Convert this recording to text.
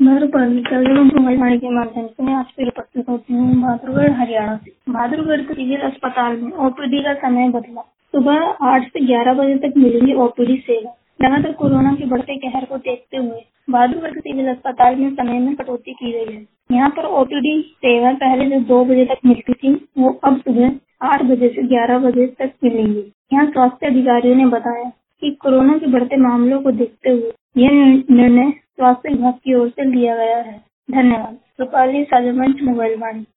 मधुरवाणी mobile के माध्यम से आज फिर उपस्थित होती हूँ बहादुरगढ़ हरियाणा से। बहादुरगढ़ के सिविल अस्पताल में ओपीडी का समय बदला। सुबह 8 से 11 बजे तक मिलेगी ओपीडी सेवा। लगातार कोरोना के बढ़ते कहर को देखते हुए बहादुरगढ़ के सिविल अस्पताल में समय में कटौती की गई है। यहाँ पर ओपीडी सेवा पहले जो 2 बजे तक मिलती थी वो अब सुबह 8 बजे से 11 बजे तक मिलेंगी। यहाँ स्वास्थ्य अधिकारियों ने बताया कि कोरोना के बढ़ते मामलों को देखते हुए यह निर्णय स्वास्थ्य विभाग की ओर से लिया गया है। धन्यवाद। रूपाली साजमंच मोबाइल वाणी।